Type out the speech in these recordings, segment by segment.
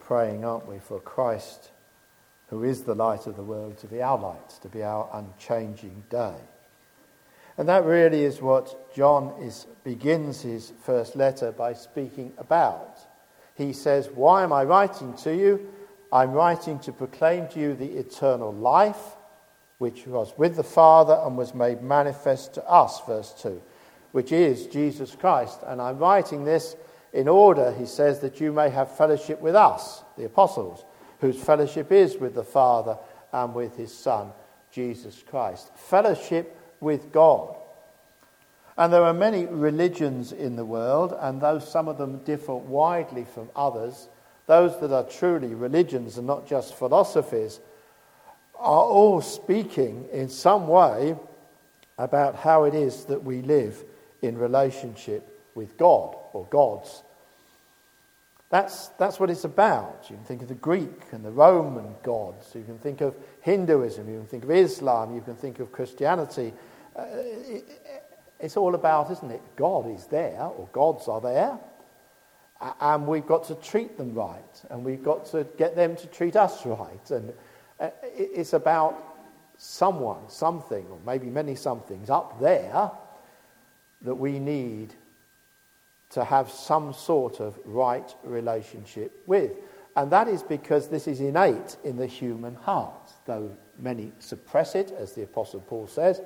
praying, aren't we, for Christ, who is the light of the world, to be our light, to be our unchanging day. And that really is what John begins his first letter by speaking about. He says, why am I writing to you? I'm writing to proclaim to you the eternal life, which was with the Father and was made manifest to us, verse 2, which is Jesus Christ. And I'm writing this in order, he says, that you may have fellowship with us, the apostles, whose fellowship is with the Father and with his Son, Jesus Christ. Fellowship with God. And there are many religions in the world, and though some of them differ widely from others, those that are truly religions and not just philosophies are all speaking in some way about how it is that we live in relationship with God or gods. That's what it's about. You can think of the Greek and the Roman gods. You can think of Hinduism. You can think of Islam. You can think of Christianity. It's all about, isn't it? God is there, or gods are there, and we've got to treat them right, and we've got to get them to treat us right. And it's about someone, something, or maybe many somethings up there that we need to have some sort of right relationship with. And that is because this is innate in the human heart, though many suppress it, as the Apostle Paul says.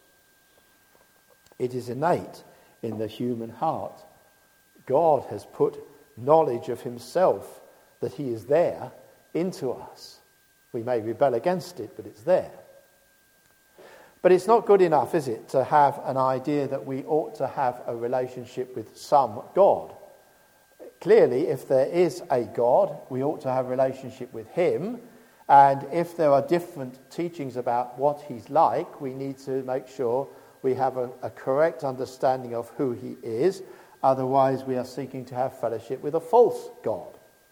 It is innate in the human heart. God has put knowledge of himself, that he is there, into us. We may rebel against it, but it's there. But it's not good enough, is it, to have an idea that we ought to have a relationship with some God. Clearly, if there is a God, we ought to have a relationship with him. And if there are different teachings about what he's like, we need to make sure we have a correct understanding of who he is. Otherwise, we are seeking to have fellowship with a false God.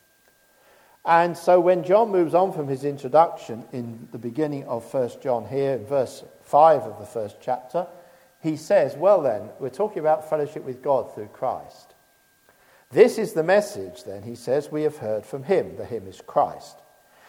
And so when John moves on from his introduction in the beginning of 1 John here, in verse 5 of the first chapter, he says, well then, we're talking about fellowship with God through Christ. This is the message, then, he says, we have heard from him. The him is Christ.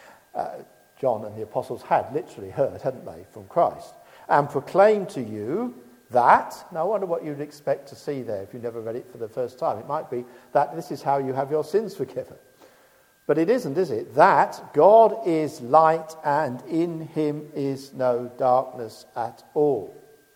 John and the apostles had literally heard, hadn't they, from Christ. And proclaimed to you that, now I wonder what you'd expect to see there if you never read it for the first time. It might be that this is how you have your sins forgiven. But it isn't, is it? That God is light and in him is no darkness at all.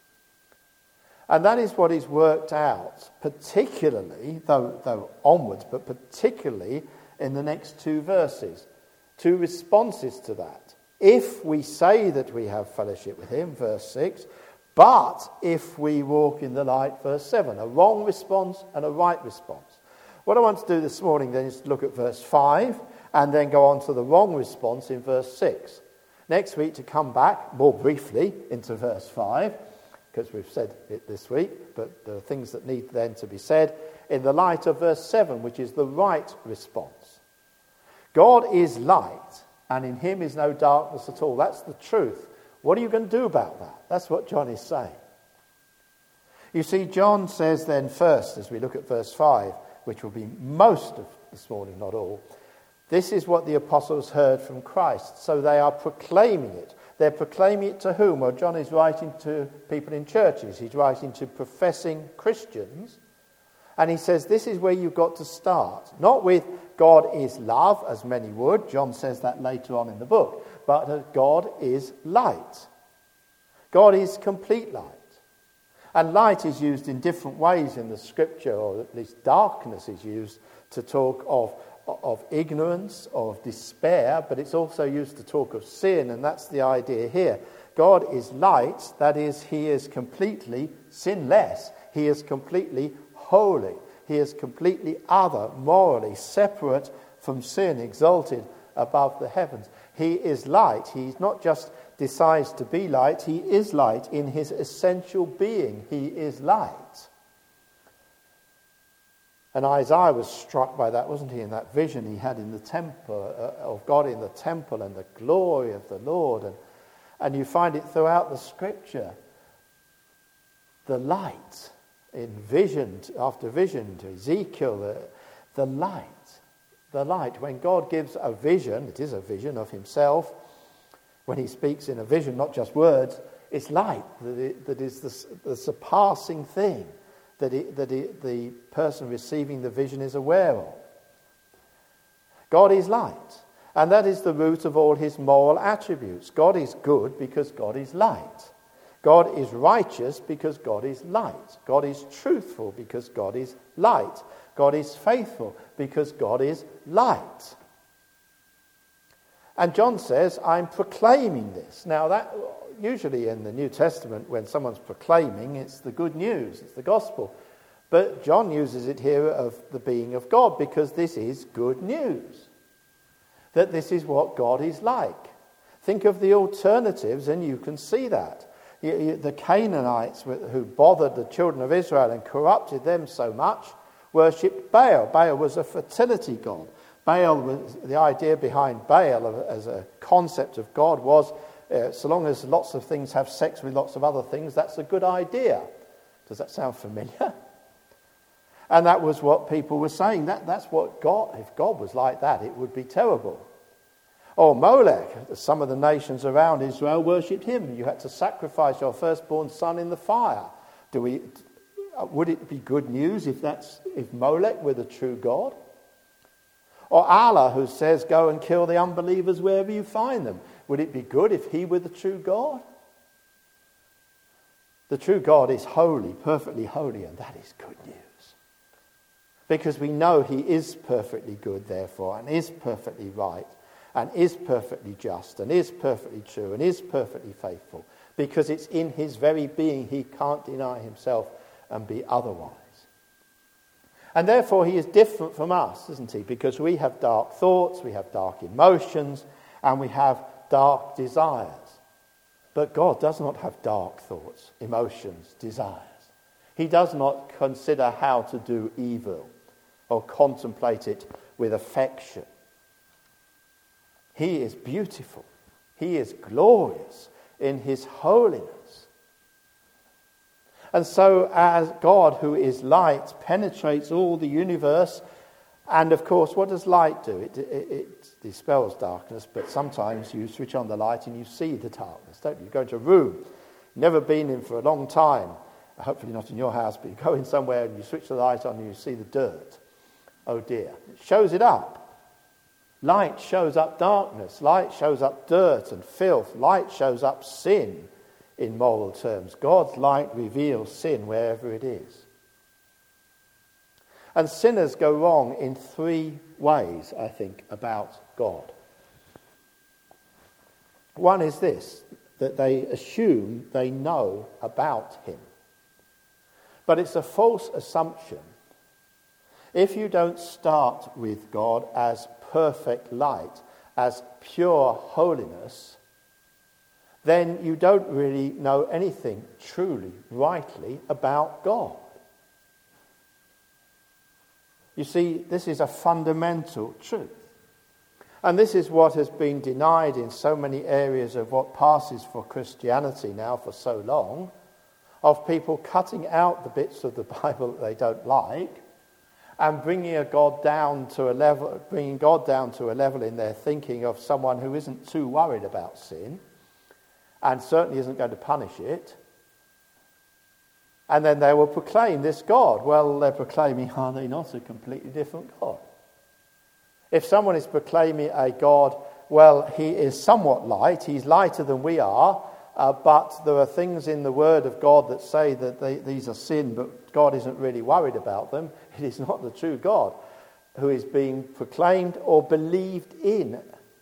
And that is what is worked out, particularly, though onwards, but particularly in the next two verses. Two responses to that. If we say that we have fellowship with him, verse 6, but if we walk in the light, verse 7, a wrong response and a right response. What I want to do this morning then is to look at verse 5 and then go on to the wrong response in verse 6. Next week to come back more briefly into verse 5, because we've said it this week, but there are things that need then to be said in the light of verse 7, which is the right response. God is light, and in him is no darkness at all. That's the truth. What are you going to do about that? That's what John is saying. You see, John says then first, as we look at verse 5, which will be most of this morning, not all, this is what the apostles heard from Christ. So they are proclaiming it. They're proclaiming it to whom? Well, John is writing to people in churches. He's writing to professing Christians. And he says this is where you've got to start. Not with God is love, as many would. John says that later on in the book. But that God is light. God is complete light. And light is used in different ways in the scripture, or at least darkness is used to talk of ignorance, of despair, but it's also used to talk of sin, and that's the idea here. God is light, that is, he is completely sinless. He is completely holy. He is completely other, morally separate from sin, exalted above the heavens. He is light. He's not just decides to be light, he is light in his essential being. He is light. And Isaiah was struck by that, wasn't he, in that vision he had in the temple, of God in the temple and the glory of the Lord. And you find it throughout the scripture. The light in vision after vision to Ezekiel, the light, the light. When God gives a vision, it is a vision of himself. When he speaks in a vision, not just words, it's light that is the surpassing thing that the person receiving the vision is aware of. God is light, and that is the root of all his moral attributes. God is good because God is light. God is righteous because God is light. God is truthful because God is light. God is faithful because God is light. And John says, I'm proclaiming this. Now, that usually in the New Testament, when someone's proclaiming, it's the good news, it's the gospel. But John uses it here of the being of God because this is good news. That this is what God is like. Think of the alternatives and you can see that. The Canaanites who bothered the children of Israel and corrupted them so much worshipped Baal. Baal was a fertility god. The idea behind Baal as a concept of God was so long as lots of things have sex with lots of other things, that's a good idea. Does that sound familiar? And that was what people were saying. That's what God, if God was like that, it would be terrible. Or Molech, some of the nations around Israel worshipped him. You had to sacrifice your firstborn son in the fire. Would it be good news if Molech were the true God? Or Allah, who says, go and kill the unbelievers wherever you find them. Would it be good if he were the true God? The true God is holy, perfectly holy, and that is good news. Because we know he is perfectly good, therefore, and is perfectly right, and is perfectly just, and is perfectly true, and is perfectly faithful. Because it's in his very being, he can't deny himself and be otherwise. And therefore he is different from us, isn't he? Because we have dark thoughts, we have dark emotions, and we have dark desires. But God does not have dark thoughts, emotions, desires. He does not consider how to do evil or contemplate it with affection. He is beautiful. He is glorious in his holiness. And so as God, who is light, penetrates all the universe, and of course, what does light do? It dispels darkness, but sometimes you switch on the light and you see the darkness, don't you? You go into a room you've never been in for a long time, hopefully not in your house, but you go in somewhere and you switch the light on and you see the dirt. Oh dear. It shows it up. Light shows up darkness. Light shows up dirt and filth. Light shows up sin in moral terms. God's light reveals sin wherever it is. And sinners go wrong in three ways, I think, about God. One is this, that they assume they know about him. But it's a false assumption. If you don't start with God as perfect light, as pure holiness, then you don't really know anything truly, rightly about God. You see, this is a fundamental truth. And this is what has been denied in so many areas of what passes for Christianity now for so long, of people cutting out the bits of the Bible that they don't like and bringing God down to a level in their thinking of someone who isn't too worried about sin and certainly isn't going to punish it. And then they will proclaim this God. Well, they're proclaiming, are they not, a completely different God? If someone is proclaiming a God, well, he is somewhat light, he's lighter than we are, but there are things in the Word of God that say that these are sin, but God isn't really worried about them. It is not the true God who is being proclaimed or believed in.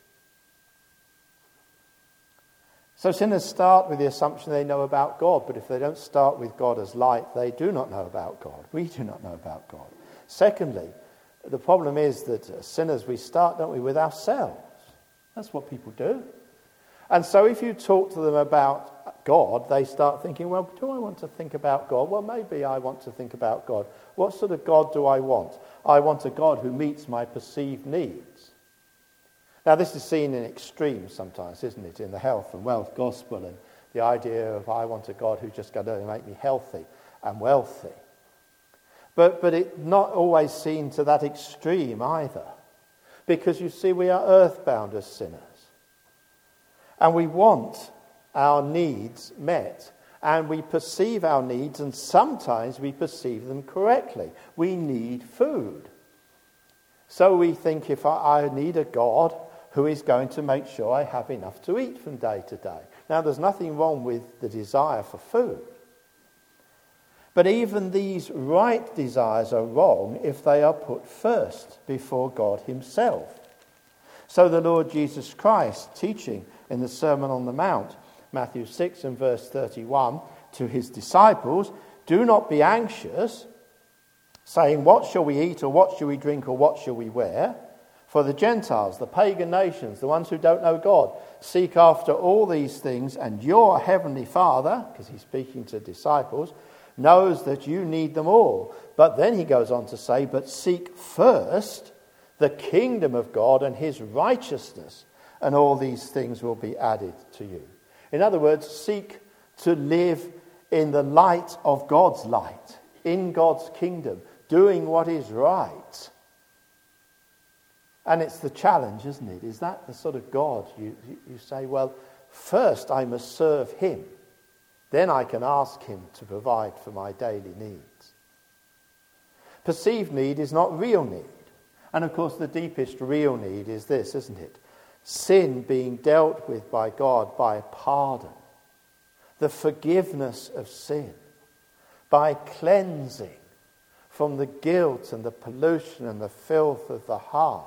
So sinners start with the assumption they know about God, but if they don't start with God as light, they do not know about God. We do not know about God. Secondly, the problem is that sinners, we start, don't we, with ourselves. That's what people do. And so if you talk to them about God, they start thinking, well, do I want to think about God? Well, maybe I want to think about God. What sort of God do I want? I want a God who meets my perceived needs. Now, this is seen in extremes sometimes, isn't it, in the health and wealth gospel, and the idea of I want a God who's just going to make me healthy and wealthy. But it's not always seen to that extreme either. Because you see, we are earthbound as sinners. And we want our needs met. And we perceive our needs, and sometimes we perceive them correctly. We need food. So we think, if I need a God who is going to make sure I have enough to eat from day to day. Now, there's nothing wrong with the desire for food. But even these right desires are wrong if they are put first before God himself. So the Lord Jesus Christ, teaching in the Sermon on the Mount, Matthew 6 and verse 31, to his disciples, "Do not be anxious, saying, what shall we eat, or what shall we drink, or what shall we wear? For the Gentiles, the pagan nations, the ones who don't know God, seek after all these things, and your heavenly Father," because he's speaking to disciples, "knows that you need them all." But then he goes on to say, "But seek first the kingdom of God and his righteousness, and all these things will be added to you." In other words, seek to live in the light of God's light, in God's kingdom, doing what is right. And it's the challenge, isn't it? Is that the sort of God you say, well, first I must serve him. Then I can ask him to provide for my daily needs. Perceived need is not real need. And of course the deepest real need is this, isn't it? Sin being dealt with by God by pardon. The forgiveness of sin. By cleansing from the guilt and the pollution and the filth of the heart.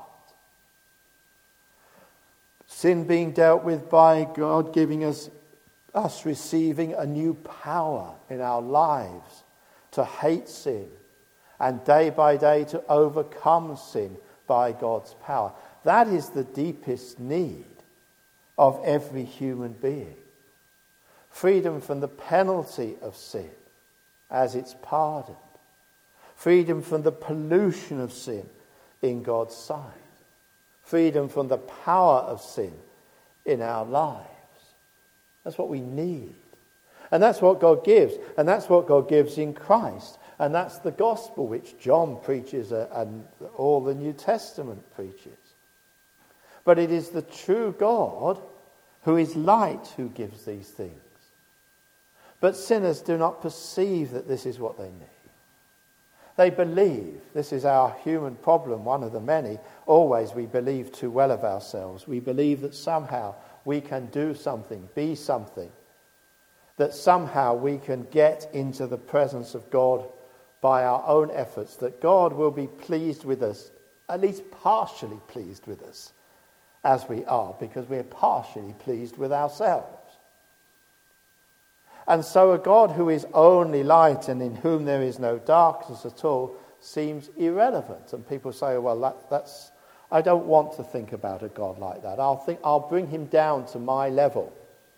Sin being dealt with by God giving us receiving a new power in our lives to hate sin and day by day to overcome sin by God's power. That is the deepest need of every human being. Freedom from the penalty of sin as it's pardoned. Freedom from the pollution of sin in God's sight. Freedom from the power of sin in our lives. That's what we need. And that's what God gives. And that's what God gives in Christ. And that's the gospel which John preaches and all the New Testament preaches. But it is the true God who is light who gives these things. But sinners do not perceive that this is what they need. They believe, this is our human problem, one of the many, always we believe too well of ourselves. We believe that somehow we can do something, be something, that somehow we can get into the presence of God by our own efforts, that God will be pleased with us, at least partially pleased with us as we are, because we're partially pleased with ourselves. And so a God who is only light and in whom there is no darkness at all seems irrelevant. And people say, well, that's I don't want to think about a God like that. I'll bring him down to my level.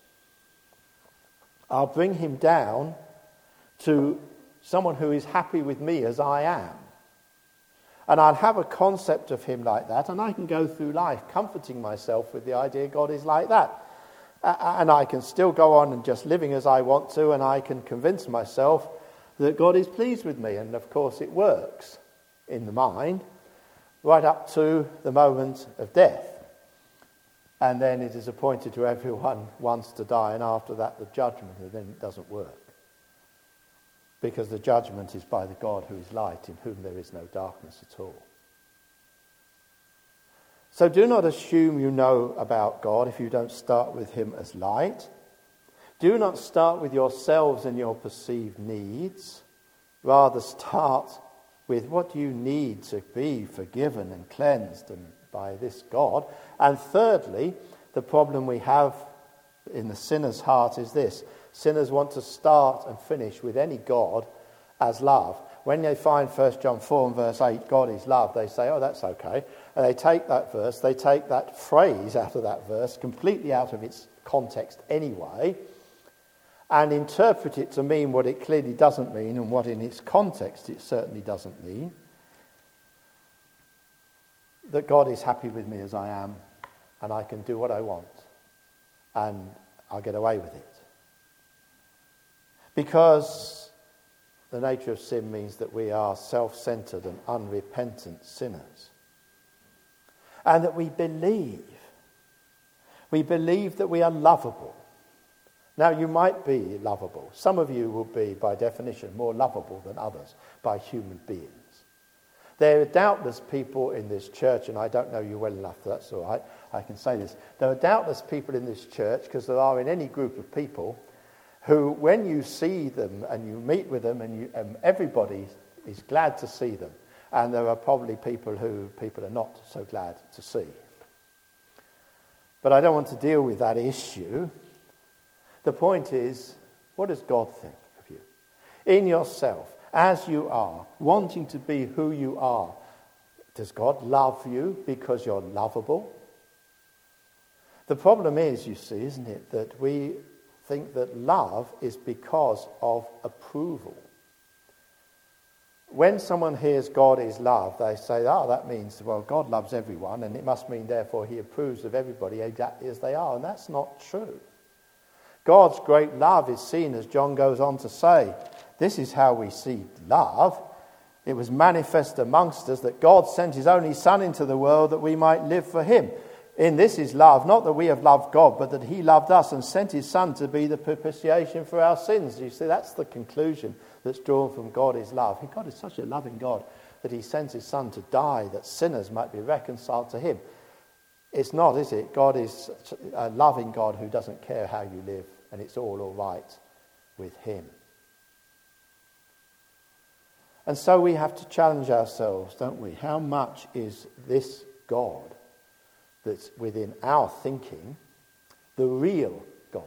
I'll bring him down to someone who is happy with me as I am. And I'll have a concept of him like that, and I can go through life comforting myself with the idea God is like that. And I can still go on and just living as I want to, and I can convince myself that God is pleased with me. And of course it works in the mind right up to the moment of death. And then it is appointed to everyone once to die, and after that the judgment, and then it doesn't work. Because the judgment is by the God who is light, in whom there is no darkness at all. So do not assume you know about God if you don't start with him as light. Do not start with yourselves and your perceived needs. Rather start with what you need to be forgiven and cleansed and by this God. And thirdly, the problem we have in the sinner's heart is this. Sinners want to start and finish with any God as love. When they find 1 John 4 and verse 8, God is love, they say, oh, that's okay. And they take that verse, they take that phrase out of that verse, completely out of its context anyway, and interpret it to mean what it clearly doesn't mean and what in its context it certainly doesn't mean. That God is happy with me as I am, and I can do what I want, and I'll get away with it. Because the nature of sin means that we are self-centered and unrepentant sinners. and that we believe. We believe that we are lovable. Now, you might be lovable. Some of you will be, by definition, more lovable than others by human beings. There are doubtless people in this church, and I don't know you well enough, that's all right, I can say this. There are doubtless people in this church, because there are in any group of people, who, when you see them and you meet with them, and everybody is glad to see them, and there are probably people who people are not so glad to see. But I don't want to deal with that issue. The point is, what does God think of you? In yourself, as you are, wanting to be who you are, does God love you because you're lovable? The problem is, you see, isn't it, that we think that love is because of approval. When someone hears God is love, they say, that means, well, God loves everyone, and it must mean, therefore, he approves of everybody exactly as they are. And that's not true. God's great love is seen, as John goes on to say, this is how we see love. It was manifest amongst us that God sent his only Son into the world that we might live for him. In this is love, not that we have loved God, but that he loved us and sent his Son to be the propitiation for our sins. You see, that's the conclusion that's drawn from God is love. God is such a loving God that he sends his Son to die that sinners might be reconciled to him. It's not, is it? God is a loving God who doesn't care how you live, and it's all right with him. And so we have to challenge ourselves, don't we? How much is this God that's within our thinking the real God?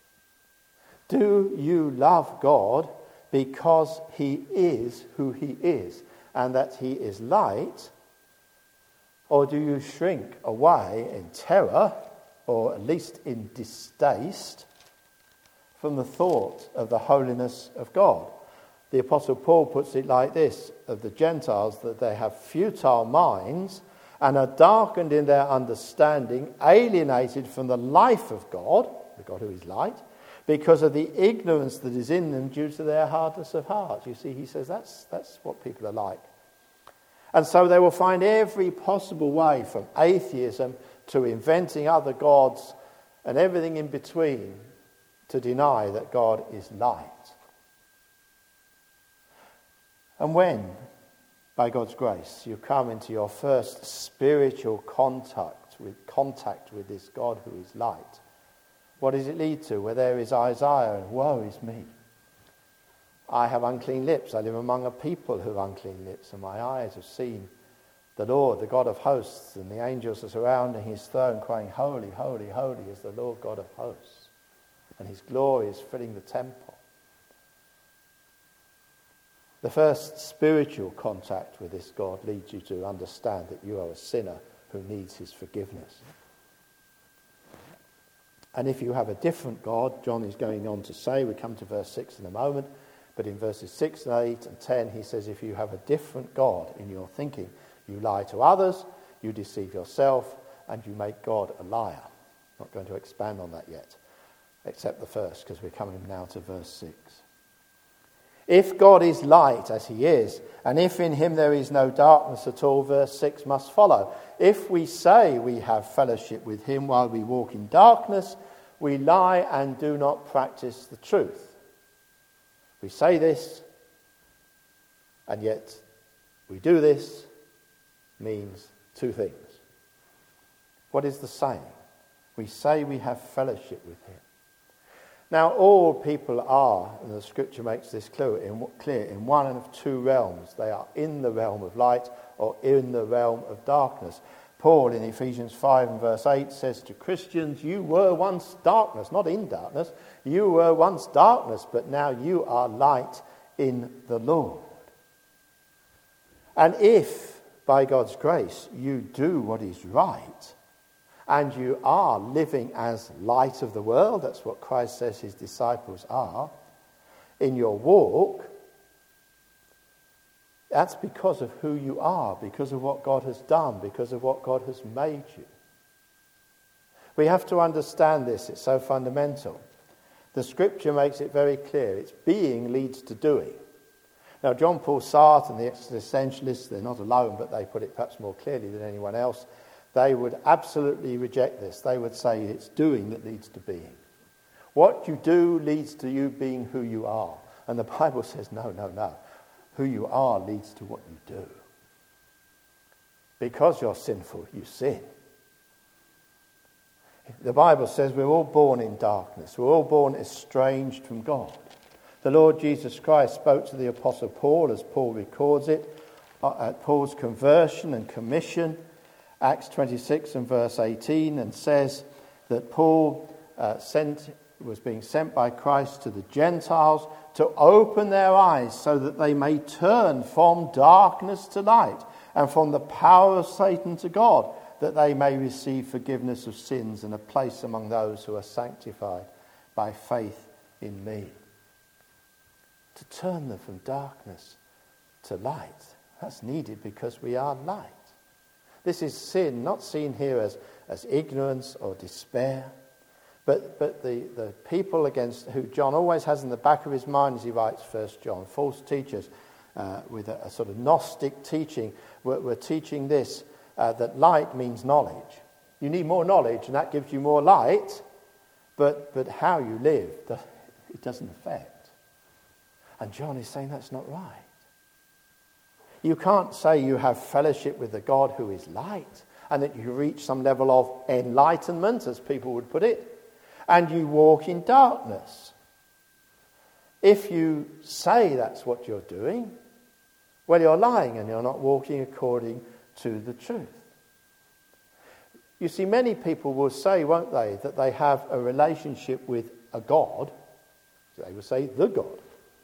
Do you love God because he is who he is and that he is light? Or do you shrink away in terror, or at least in distaste, from the thought of the holiness of God? The Apostle Paul puts it like this of the Gentiles, that they have futile minds and are darkened in their understanding, alienated from the life of God, the God who is light, because of the ignorance that is in them due to their hardness of heart. You see, he says that's what people are like. And so they will find every possible way, from atheism to inventing other gods and everything in between, to deny that God is light. And when, by God's grace, you come into your first spiritual contact with this God who is light, what does it lead to? Where there is Isaiah, and woe is me. I have unclean lips. I live among a people who have unclean lips, and my eyes have seen the Lord, the God of hosts, and the angels are surrounding his throne, crying, holy, holy, holy is the Lord God of hosts, and his glory is filling the temple. The first spiritual contact with this God leads you to understand that you are a sinner who needs his forgiveness. And if you have a different God, John is going on to say, we come to verse 6 in a moment, but in verses 6 and 8 and 10, he says, if you have a different God in your thinking, you lie to others, you deceive yourself, and you make God a liar. Not going to expand on that yet, except the first, because we're coming now to verse 6. If God is light, as he is, and if in him there is no darkness at all, verse 6 must follow. If we say we have fellowship with him while we walk in darkness, we lie and do not practice the truth. We say this, and yet we do this, means two things. What is the saying? We say we have fellowship with him. Now, all people are, and the scripture makes this clear, in one of two realms. They are in the realm of light or in the realm of darkness. Paul in Ephesians 5 and verse 8 says to Christians, you were once darkness, not in darkness. You were once darkness, but now you are light in the Lord. And if, by God's grace, you do what is right, and you are living as light of the world, that's what Christ says his disciples are, in your walk, that's because of who you are, because of what God has done, because of what God has made you. We have to understand this, it's so fundamental. The scripture makes it very clear, it's being leads to doing. Now, John-Paul Sartre and the existentialists, they're not alone, but they put it perhaps more clearly than anyone else. they would absolutely reject this. They would say it's doing that leads to being. What you do leads to you being who you are. And the Bible says, no. Who you are leads to what you do. Because you're sinful, you sin. The Bible says we're all born in darkness. We're all born estranged from God. The Lord Jesus Christ spoke to the Apostle Paul, as Paul records it, at Paul's conversion and commission, Acts 26 and verse 18, and says that Paul was being sent by Christ to the Gentiles to open their eyes so that they may turn from darkness to light and from the power of Satan to God, that they may receive forgiveness of sins and a place among those who are sanctified by faith in me. To turn them from darkness to light. That's needed because we are light. This is sin, not seen here as ignorance or despair, but the people against who John always has in the back of his mind as he writes 1 John, false teachers with a sort of Gnostic teaching, were teaching this, that light means knowledge. You need more knowledge and that gives you more light, but how you live, it doesn't affect. And John is saying that's not right. You can't say you have fellowship with the God who is light and that you reach some level of enlightenment, as people would put it, and you walk in darkness. If you say that's what you're doing, well, you're lying and you're not walking according to the truth. You see, many people will say, won't they, that they have a relationship with a God. They will say the God.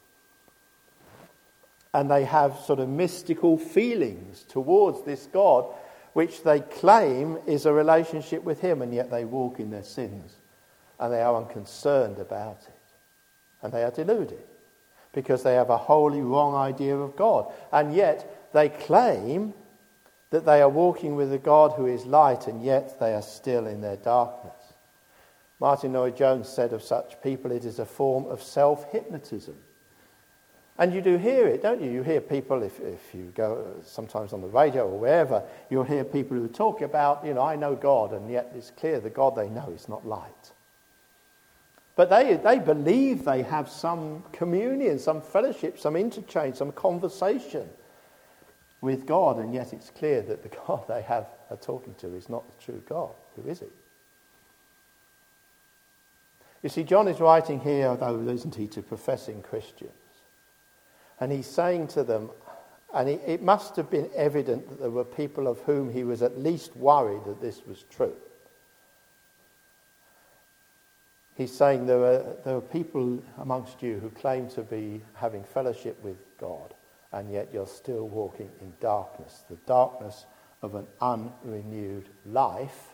And they have sort of mystical feelings towards this God, which they claim is a relationship with him, and yet they walk in their sins. And they are unconcerned about it. And they are deluded because they have a wholly wrong idea of God. And yet they claim that they are walking with a God who is light, and yet they are still in their darkness. Martin Lloyd-Jones said of such people, it is a form of self-hypnotism. And you do hear it, don't you? You hear people, if you go sometimes on the radio or wherever, you'll hear people who talk about, I know God, and yet it's clear the God they know is not light. But they believe they have some communion, some fellowship, some interchange, some conversation with God, and yet it's clear that the God they are talking to is not the true God. Who is it? You see, John is writing here, though, isn't he, to professing Christians. And he's saying to them, and it must have been evident that there were people of whom he was at least worried that this was true. He's saying there were people amongst you who claim to be having fellowship with God, and yet you're still walking in darkness, the darkness of an unrenewed life.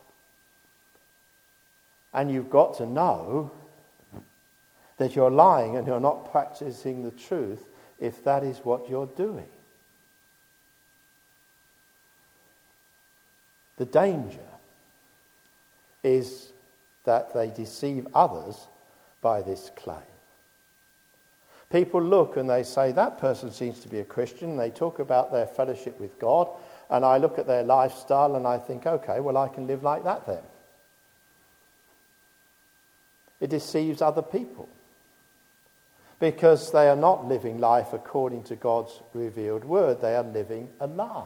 And you've got to know that you're lying and you're not practicing the truth if that is what you're doing. The danger is that they deceive others by this claim. People look and they say, that person seems to be a Christian. They talk about their fellowship with God, and I look at their lifestyle and I think, okay, well, I can live like that then. It deceives other people because they are not living life according to God's revealed word. They are living a lie.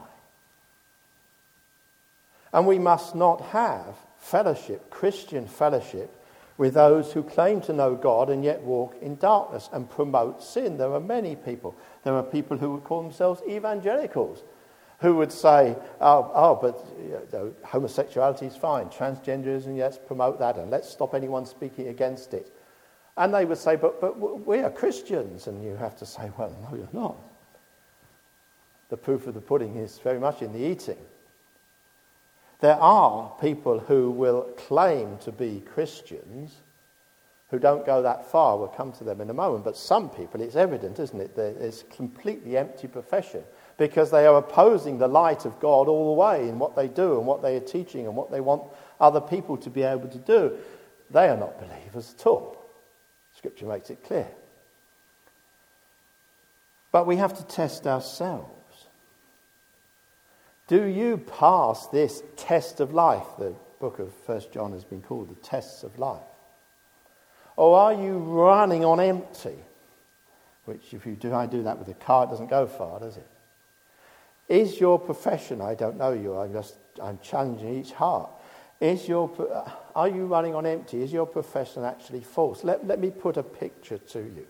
And we must not have fellowship, Christian fellowship, with those who claim to know God and yet walk in darkness and promote sin. There are many people. There are people who would call themselves evangelicals, who would say, but homosexuality is fine, transgenderism, let's promote that, and let's stop anyone speaking against it. And they would say, but we are Christians. And you have to say, well, no, you're not. The proof of the pudding is very much in the eating. There are people who will claim to be Christians who don't go that far. We'll come to them in a moment. But some people, it's evident, isn't it? It's a completely empty profession because they are opposing the light of God all the way in what they do and what they are teaching and what they want other people to be able to do. They are not believers at all. Scripture makes it clear. But we have to test ourselves. Do you pass this test of life? The book of 1 John has been called the tests of life. Or are you running on empty? Which if you try to do that with a car, it doesn't go far, does it? Is your profession, I don't know you, I'm challenging each heart. Are you running on empty? Is your profession actually false? Let me put a picture to you.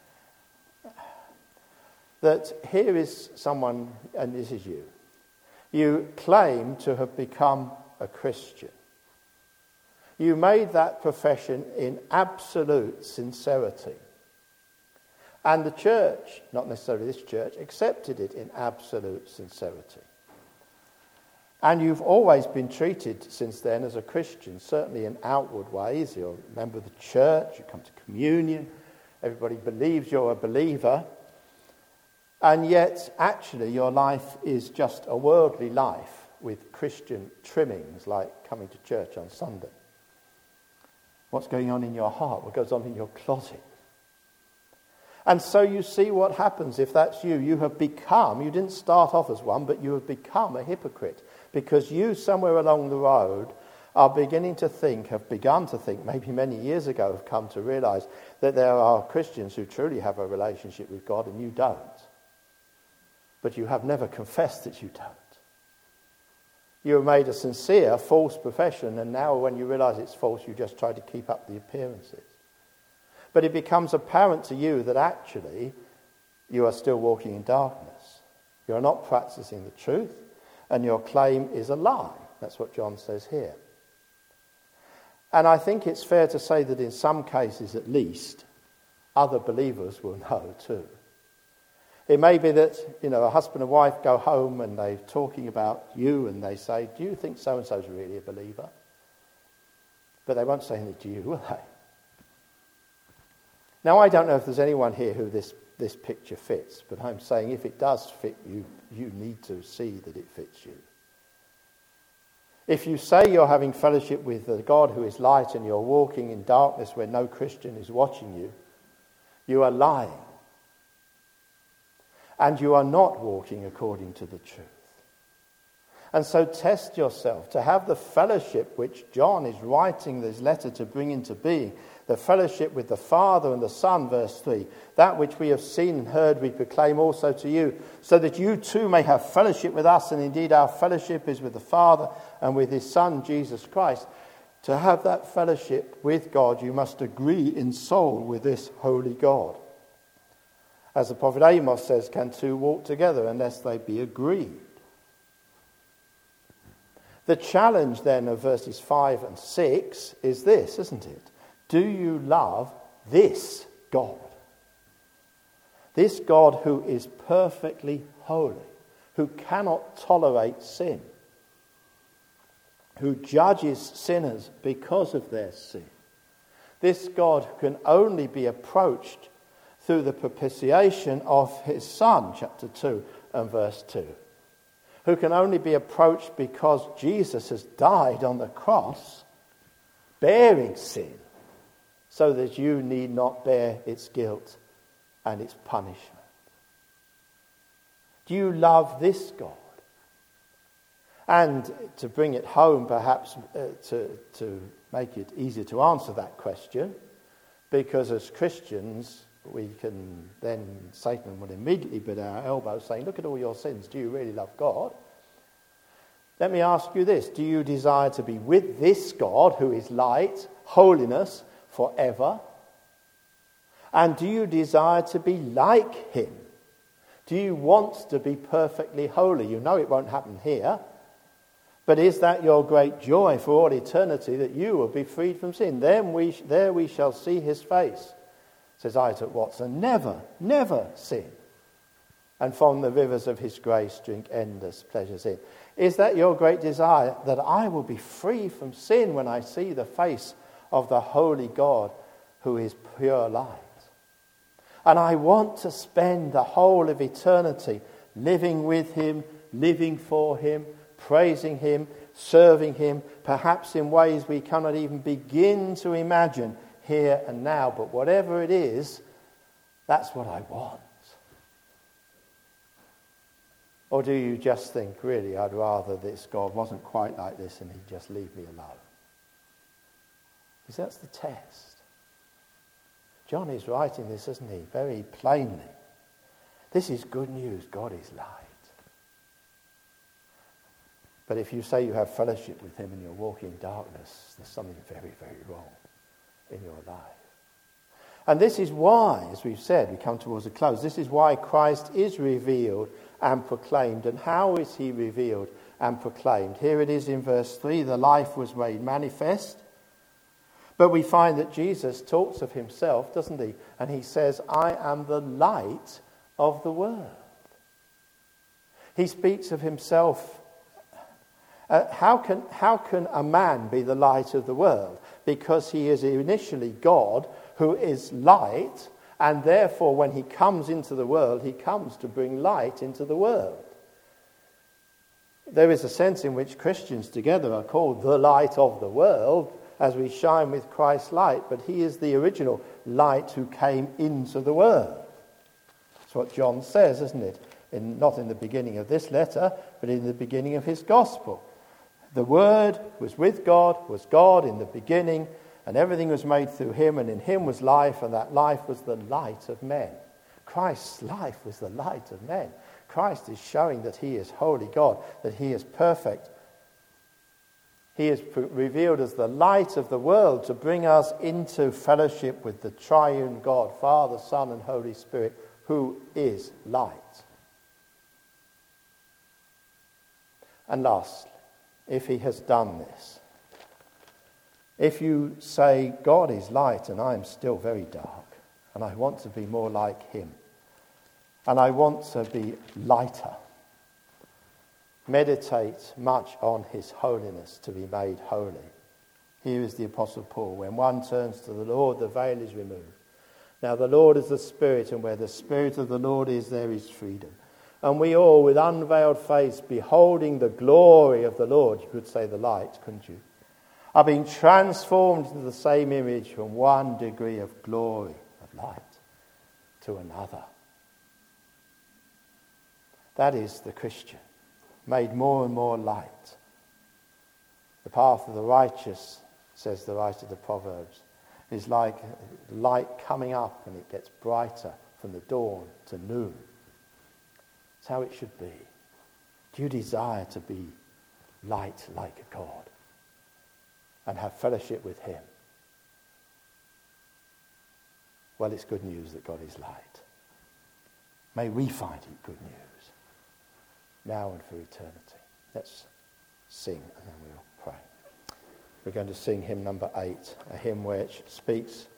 That here is someone, and this is you. You claim to have become a Christian. You made that profession in absolute sincerity. And the church, not necessarily this church, accepted it in absolute sincerity. And you've always been treated since then as a Christian, certainly in outward ways. You're a member of the church, you come to communion, everybody believes you're a believer. And yet, actually, your life is just a worldly life with Christian trimmings, like coming to church on Sunday. What's going on in your heart? What goes on in your closet? And so you see what happens if that's you. You didn't start off as one, but you have become a hypocrite. Because you, somewhere along the road, have begun to think, maybe many years ago have come to realize that there are Christians who truly have a relationship with God and you don't. But you have never confessed that you don't. You have made a sincere, false profession, and now when you realize it's false, you just try to keep up the appearances. But it becomes apparent to you that actually you are still walking in darkness. You are not practicing the truth, and your claim is a lie. That's what John says here. And I think it's fair to say that in some cases at least, other believers will know too. It may be that, a husband and wife go home and they're talking about you and they say, do you think so-and-so's really a believer? But they won't say anything to you, will they? Now, I don't know if there's anyone here who this picture fits, but I'm saying if it does fit you, you need to see that it fits you. If you say you're having fellowship with the God who is light and you're walking in darkness where no Christian is watching you, you are lying. And you are not walking according to the truth. And so test yourself to have the fellowship which John is writing this letter to bring into being, the fellowship with the Father and the Son, verse 3, that which we have seen and heard we proclaim also to you, so that you too may have fellowship with us, and indeed our fellowship is with the Father and with his Son, Jesus Christ. To have that fellowship with God, you must agree in soul with this holy God. As the prophet Amos says, can two walk together unless they be agreed? The challenge then of verses 5 and 6 is this, isn't it? Do you love this God? This God who is perfectly holy, who cannot tolerate sin, who judges sinners because of their sin. This God can only be approached through the propitiation of his Son, chapter 2 and verse 2, who can only be approached because Jesus has died on the cross, bearing sin, so that you need not bear its guilt and its punishment. Do you love this God? And to bring it home, perhaps to make it easier to answer that question, because as Christians, we can then, Satan will immediately be at our elbow saying, look at all your sins, do you really love God? Let me ask you this, do you desire to be with this God who is light, holiness, forever? And do you desire to be like him? Do you want to be perfectly holy? You know it won't happen here, but is that your great joy for all eternity, that you will be freed from sin? There we shall see his face. Says Isaac Watson, never sin, and from the rivers of his grace drink endless pleasures in. Is that your great desire, that I will be free from sin when I see the face of the holy God who is pure light? And I want to spend the whole of eternity living with him, living for him, praising him, serving him, perhaps in ways we cannot even begin to imagine here and now, but whatever it is, that's what I want. Or do you just think, really, I'd rather this God wasn't quite like this and he'd just leave me alone? Because that's the test. John is writing this, isn't he, very plainly. This is good news. God is light. But if you say you have fellowship with him and you're walking in darkness, there's something very, very wrong in your life. And this is why, as we've said, we come towards a close, this is why Christ is revealed and proclaimed. And how is he revealed and proclaimed? Here it is in verse 3, the life was made manifest. But we find that Jesus talks of himself, doesn't he? And he says, I am the light of the world. He speaks of himself. How can a man be the light of the world? Because he is initially God, who is light, and therefore when he comes into the world, he comes to bring light into the world. There is a sense in which Christians together are called the light of the world, as we shine with Christ's light, but he is the original light who came into the world. That's what John says, isn't it? Not in the beginning of this letter, but in the beginning of his gospel. The Word was with God, was God in the beginning, and everything was made through him, and in him was life, and that life was the light of men. Christ's life was the light of men. Christ is showing that he is holy God, that he is perfect. He is revealed as the light of the world to bring us into fellowship with the triune God, Father, Son, and Holy Spirit, who is light. And lastly, if he has done this, if you say, God is light and I am still very dark, and I want to be more like him, and I want to be lighter, meditate much on his holiness to be made holy. Here is the Apostle Paul. When one turns to the Lord, the veil is removed. Now the Lord is the Spirit, and where the Spirit of the Lord is, there is freedom. And we all, with unveiled face, beholding the glory of the Lord, you could say the light, couldn't you, are being transformed into the same image from one degree of glory, of light, to another. That is the Christian, made more and more light. The path of the righteous, says the writer of the Proverbs, is like light coming up, and it gets brighter from the dawn to noon. It's how it should be. Do you desire to be light like God and have fellowship with him? Well, it's good news that God is light. May we find it good news, now and for eternity. Let's sing, and then we'll pray. We're going to sing hymn number 8, a hymn which speaks